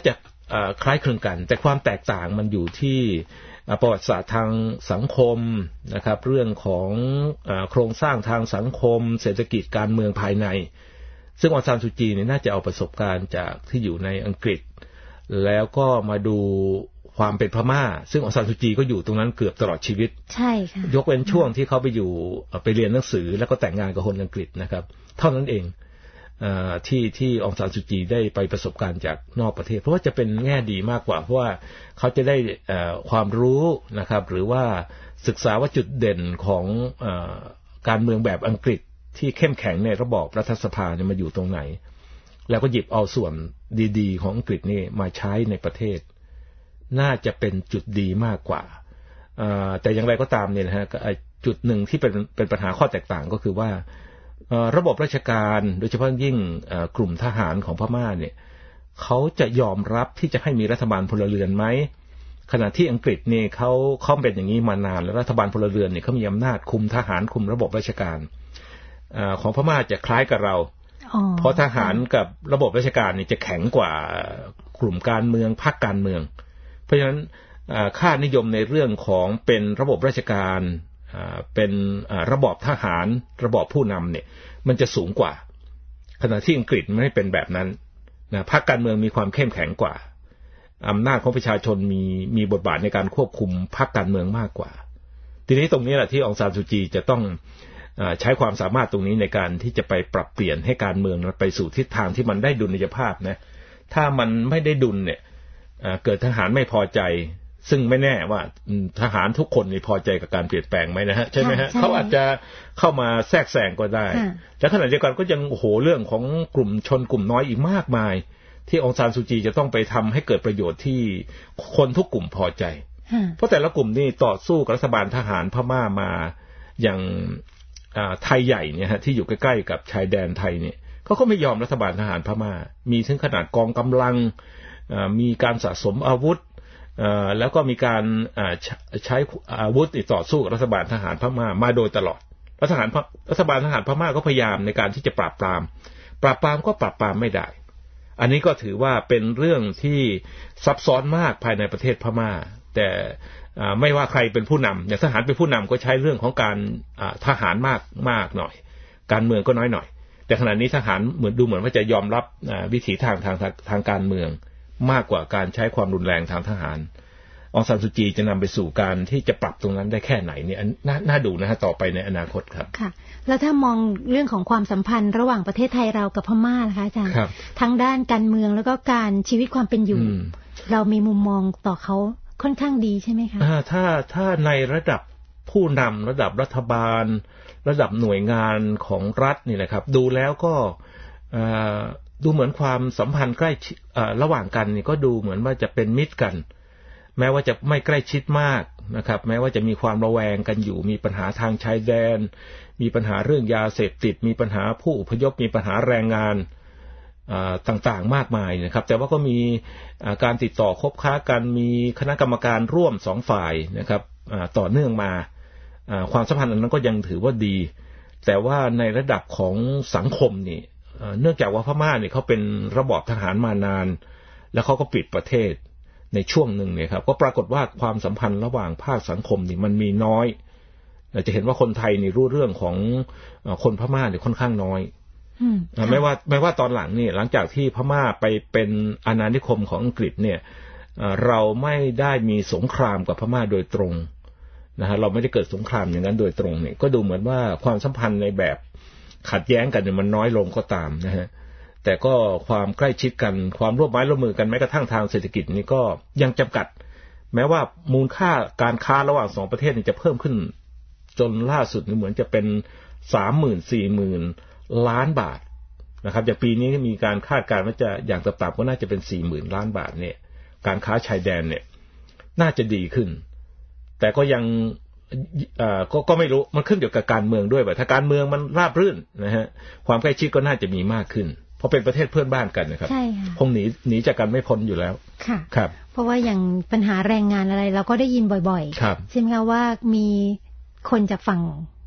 คล้ายคลึงกันแต่ความแตกต่างมันอยู่ที่ประวัติศาสตร์ทางสังคมนะครับเรื่องของโครงสร้างทางสังคมเศรษฐกิจการเมืองภายในซึ่งองซานซูจีเนี่ยน่าจะเอาประสบการณ์จากที่อยู่ในอังกฤษแล้วก็มาดูความเป็นพม่าซึ่งองซานซูจีก็อยู่ตรงนั้นเกือบตลอดชีวิตใช่ค่ะยกเว้นช่วงที่เขาไปอยู่ไปเรียนหนังสือแล้วก็แต่งงานกับคนอังกฤษนะครับเท่านั้นเองที่ที่องซานซูจีได้ไปประสบการณ์จากนอกประเทศเพราะว่าจะเป็นแง่ดีมากกว่าเพราะว่าเขาจะได้ความรู้นะครับหรือว่าศึกษาว่าจุดเด่นของการเมืองแบบอังกฤษที่เข้มแข็งในระบอบรัฐสภาเนี่ยมาอยู่ตรงไหนแล้วก็หยิบเอาส่วนดีๆของอังกฤษนี่มาใช้ในประเทศน่าจะเป็นจุดดีมากกว่าแต่อย่างไรก็ตามเนี่ยนะฮะจุดหนึ่งที่เป็นเป็นปัญหาข้อแตกต่างก็คือว่าระบบราชการโดยเฉพาะยิ่งกลุ่มทหารของพม่าเนี่ยเขาจะยอมรับที่จะให้มีรัฐบาลพลเรือนไหมขณะที่อังกฤษเนี่ยเขาเขาเป็นอย่างนี้มานานแล้วรัฐบาลพลเรือนเนี่ยเขามีอำนาจคุมทหารคุมระบบราชการของพม่าจะคล้ายกับเราเพราะทหารกับระบบราชการนี่จะแข็งกว่ากลุ่มการเมืองพรรคการเมืองเพราะฉะนั้นค่านิยมในเรื่องของเป็นระบบราชการเป็นระบอบทหารระบอบผู้นำเนี่ยมันจะสูงกว่าขณะที่อังกฤษไม่เป็นแบบนั้นนะพรรคการเมืองมีความเข้มแข็งกว่าอำนาจของประชาชนมีมีบทบาทในการควบคุมพรรคการเมืองมากกว่าทีนี้ตรงนี้แหละที่องซานซูจีจะต้องใช้ความสามารถตรงนี้ในการที่จะไปปรับเปลี่ยนให้การเมืองไปสู่ทิศทางที่มันได้ดุลยภาพนะถ้ามันไม่ได้ดุลเนี่ยเกิดทหารไม่พอใจซึ่งไม่แน่ว่าทหารทุกคนนี่พอใจกับการเปลี่ยนแปลงไหมนะฮะใช่ไหมฮะเขาอาจจะเข้ามาแทรกแซงก็ได้และขณะเดียวกันก็ยังโอ้โหเรื่องของกลุ่มชนกลุ่มน้อยอีกมากมายที่องซานซูจีจะต้องไปทำให้เกิดประโยชน์ที่คนทุกกลุ่มพอใจเพราะแต่ละกลุ่มนี่ต่อสู้กับรัฐบาลทหารพม่ามาอย่างไทยใหญ่เนี่ยฮะที่อยู่ใกล้ๆกับชายแดนไทยเนี่ยเขาก็ไม่ยอมรัฐบาลทหารพม่ามีถึงขนาดกองกำลังมีการสะสมอาวุธแล้วก็มีการใช้อาวุธต่อสู้กับรัฐบาลทหารพม่ามาโดยตลอดรัฐบาลรัฐบาลทหารพม่าก็พยายามในการที่จะปราบปรามปราบปรามก็ปราบปรามไม่ได้อันนี้ก็ถือว่าเป็นเรื่องที่ซับซ้อนมากภายในประเทศพม่าแต่ไม่ว่าใครเป็นผู้นำอย่างทหารเป็นผู้นำก็ใช้เรื่องของการทหารมากมากหน่อยการเมืองก็น้อยหน่อยแต่ขณะนี้ทหารเหมือนดูเหมือนว่าจะยอมรับวิถีทางทางทางการเมืองมากกว่าการใช้ความรุนแรงทางทหารองซานซูจีจะนำไปสู่การที่จะปรับตรงนั้นได้แค่ไหนเนี่ยนน่าดูนะฮะต่อไปในอนาคตครับค่ะแล้วถ้ามองเรื่องของความสัมพันธ์ระหว่างประเทศไทยเรากับพม่านะคะอาจารย์ทั้งด้านการเมืองแล้วก็การชีวิตความเป็นอยู่เรามีมุมมองต่อเขาค่อนข้างดีใช่ไหมคะถ้าถ้าในระดับผู้นำระดับรัฐบาลระดับหน่วยงานของรัฐนี่แหละครับดูแล้วก็ดูเหมือนความสัมพันธ์ใกล้ระหว่างกันนี่ก็ดูเหมือนว่าจะเป็นมิตรกันแม้ว่าจะไม่ใกล้ชิดมากนะครับแม้ว่าจะมีความระแวงกันอยู่มีปัญหาทางชายแดนมีปัญหาเรื่องยาเสพติดมีปัญหาผู้อพยพมีปัญหาแรงงานต่างๆมากมายนะครับแต่ว่าก็มีการติดต่อคบค้ากันมีคณะกรรมการร่วมสองฝ่ายนะครับต่อเนื่องมาความสัมพันธ์นั้นก็ยังถือว่าดีแต่ว่าในระดับของสังคมนี่เนื่องจากว่าพม่าเนี่ยเขาเป็นระบอบทหารมานานแล้วเขาก็ปิดประเทศในช่วงหนึ่งเนี่ยครับก็ปรากฏว่าความสัมพันธ์ระหว่างภาคสังคมนี่มันมีน้อยเราจะเห็นว่าคนไทยนี่รู้เรื่องของคนพม่าเนี่ยค่อนข้างน้อยไม่ว่าไม่ว่าตอนหลังนี่หลังจากที่พม่าไปเป็นอาณานิคมของอังกฤษเนี่ยเราไม่ได้มีสงครามกับพม่าโดยตรงนะฮะเราไม่ได้เกิดสงครามอย่างนั้นโดยตรงเนี่ยก็ดูเหมือนว่าความสัมพันธ์ในแบบขัดแย้งกันเนี่ยมันน้อยลงก็ตามนะฮะแต่ก็ความใกล้ชิดกันความร่วมไม้ร่วมมือกันแม้กระทั่งทางเศรษฐกิจนี่ก็ยังจำกัดแม้ว่ามูลค่าการค้าระหว่างสองประเทศนี่จะเพิ่มขึ้นจนล่าสุดนี่เหมือนจะเป็น สามหมื่น สี่หมื่น ล้านบาทนะครับจากปีนี้มีการคาดการณ์ว่าจะอย่างต่ำๆก็น่าจะเป็น สี่หมื่น ล้านบาทเนี่ยการค้าชายแดนเนี่ยน่าจะดีขึ้นแต่ก็ยังอ่าก็ก็ไม่รู้มันขึ้นเกี่ยวกับการเมืองด้วยว่าถ้าการเมืองมันราบรื่นนะฮะความใกล้ชิดก็น่าจะมีมากขึ้นเพราะเป็นประเทศเพื่อนบ้านกันนะครับคงหนีหนีจากกันไม่พ้นอยู่แล้วค่ะครับเพราะว่าอย่างปัญหาแรงงานอะไรเราก็ได้ยินบ่อยๆใช่ไหมคะว่ามีคนจากฝั่ง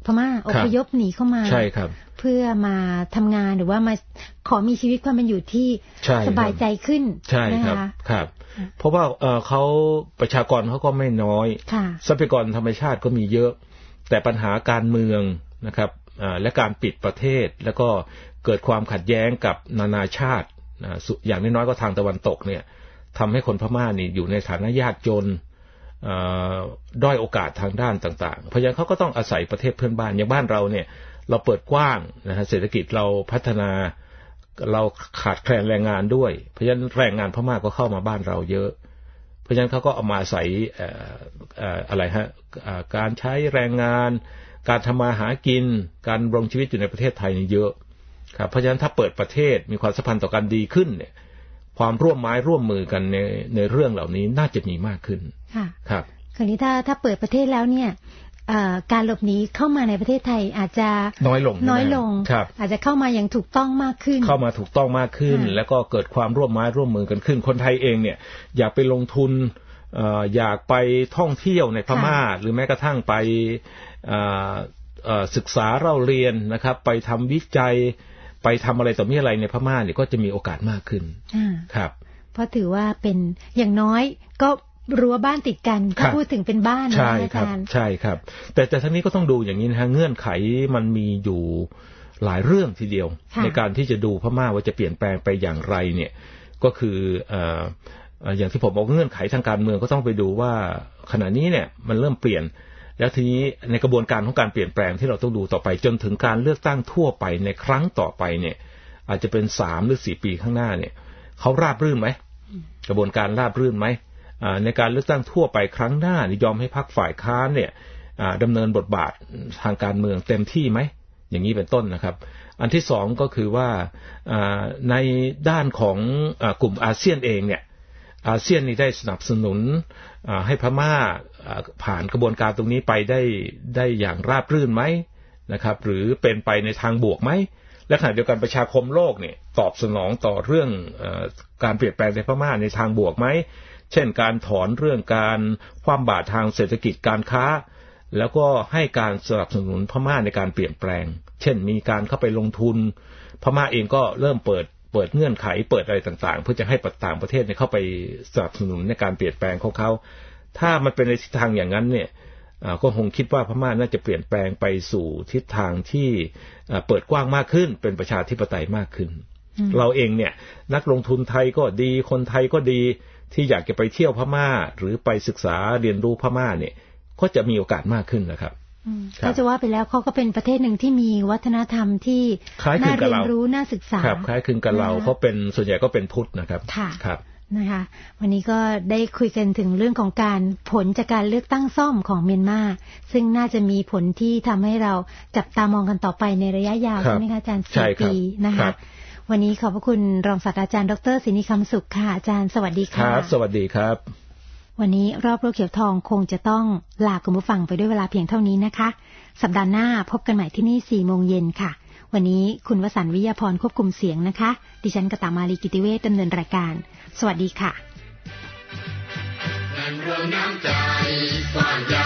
พม่าอพยพหนีเข้ามาใช่ครับเพื่อมาทำงานหรือว่ามาขอมีชีวิตความเป็นอยู่ที่สบายใจขึ้นใช่ครับครับเพราะว่าเขาประชากรเขาก็ไม่น้อยทรัพยากรธรรมชาติก็มีเยอะแต่ปัญหาการเมืองนะครับและการปิดประเทศแล้วก็เกิดความขัดแย้งกับนานาชาติอย่างน้อยๆก็ทางตะวันตกเนี่ยทำให้คนพม่านี่อยู่ในฐานะยากจนด้อยโอกาสทางด้านต่างๆเพราะฉะนั้นเขาก็ต้องอาศัยประเทศเพื่อนบ้านอย่างบ้านเราเนี่ยเราเปิดกว้างนะฮะเศรษฐกิจเราพัฒนาเราขาดแคลนแรงงานด้วยเพราะฉะนั้นแรงงานพม่าก็เข้ามาบ้านเราเยอะเพราะฉะนั้นเขาก็เอามาอาศัยอะไรฮะการใช้แรงงานการทำมาหากินการดำรงชีวิตอยู่ในประเทศไทยนี่เยอะครับเพราะฉะนั้นถ้าเปิดประเทศมีความสัมพันธ์ต่อกันดีขึ้นเนี่ยความร่วมไม้ร่วมมือกันในในเรื่องเหล่านี้น่าจะมีมากขึ้นค่ะครับคราวนี้ถ้าถ้าเปิดประเทศแล้วเนี่ยการหลบหนีเข้ามาในประเทศไทยอาจจะน้อยลงน้อยลงอาจจะเข้ามาอย่างถูกต้องมากขึ้นเข้ามาถูกต้องมากขึ้นแล้วก็เกิดความร่วมไม้ร่วมมือกันขึ้นคนไทยเองเนี่ยอยากไปลงทุนอยากไปท่องเที่ยวในพม่าหรือแม้กระทั่งไปศึกษาเล่าเรียนนะครับไปทำวิจัยไปทำอะไรต่อมีอะไรในพม่าเนี่ยก็จะมีโอกาสมากขึ้นครับเพราะถือว่าเป็นอย่างน้อยก็รั้วบ้านติดกันถ้าพูดถึงเป็นบ้านนะอาจารย์ใช่ครับแต่แต่ทั้งนี้ก็ต้องดูอย่างนี้นะฮะเงื่อนไขมันมีอยู่หลายเรื่องทีเดียวในการที่จะดูพม่าว่าจะเปลี่ยนแปลงไปอย่างไรเนี่ยก็คืออย่างที่ผมบอกเงื่อนไขทางการเมืองก็ต้องไปดูว่าขณะนี้เนี่ยมันเริ่มเปลี่ยนแล้วทีนี้ในกระบวนการของการเปลี่ยนแปลงที่เราต้องดูต่อไปจนถึงการเลือกตั้งทั่วไปในครั้งต่อไปเนี่ยอาจจะเป็นสามหรือสี่ปีข้างหน้าเนี่ยเขาราบรื่นไหมกระบวนการราบรื่นไหมในการเลือกตั้งทั่วไปครั้งหน้ายอมให้พรรคฝ่ายค้านเนี่ยดำเนินบทบาททางการเมืองเต็มที่ไหมอย่างนี้เป็นต้นนะครับอันที่สองก็คือว่าในด้านของกลุ่มอาเซียนเองเนี่ยอาเซียนนี่ได้สนับสนุนให้พม่าผ่านกระบวนการตรงนี้ไปได้ได้อย่างราบรื่นไหมนะครับหรือเป็นไปในทางบวกไหมและขณะเดียวกันประชาคมโลกเนี่ยตอบสนองต่อเรื่องการเปลี่ยนแปลงในพม่าในทางบวกไหมเช่นการถอนเรื่องการคว่ำบาตรทางเศรษฐกิจการค้าแล้วก็ให้การสนับสนุนพม่าในการเปลี่ยนแปลงเช่นมีการเข้าไปลงทุนพม่าเองก็เริ่มเปิดเปิดเงื่อนไขเปิดอะไรต่างๆเพื่อจะให้ต่างประเทศเข้าไปสนับสนุนในการเปลี่ยนแปลงของเขาถ้ามันเป็นในทิศทางอย่างนั้นเนี่ยก็คงคิดว่าพม่าน่าจะเปลี่ยนแปลงไปสู่ทิศทางที่เปิดกว้างมากขึ้นเป็นประชาธิปไตยมากขึ้นเราเองเนี่ยนักลงทุนไทยก็ดีคนไทยก็ดีที่อยากจะไปเที่ยวพม่าหรือไปศึกษาเรียนรู้พม่าเนี่ยก็จะมีโอกาสมากขึ้นนะครับก็จะว่าไปแล้วเขาก็เป็นประเทศหนึ่งที่มีวัฒนธรรมที่น่าเรียนรู้น่าศึกษาครับคล้ายคลึงกับเราเขาเป็นส่วนใหญ่ก็เป็นพุทธนะครับครับนะคะวันนี้ก็ได้คุยกันถึงเรื่องของการผลจากการเลือกตั้งซ่อมของเมียนมาซึ่งน่าจะมีผลที่ทำให้เราจับตามองกันต่อไปในระยะยาวใช่ไหมคะอาจารย์สี่ปีนะคะวันนี้ขอบพระคุณรองศาสตราจารย์ดรศินิคำสุขค่ะอาจารย์สวัสดีค่ะครับสวัสดีครับวันนี้รอบโลกเขียวทองคงจะต้องลาคุณผู้ฟังไปด้วยเวลาเพียงเท่านี้นะคะสัปดาห์หน้าพบกันใหม่ที่นี่สี่โมงเย็นค่ะวันนี้คุณวสันต์วิยาพรควบคุมเสียงนะคะดิฉันกตมาลีกิติเวชดำเนินรายการสวัสดีค่ะ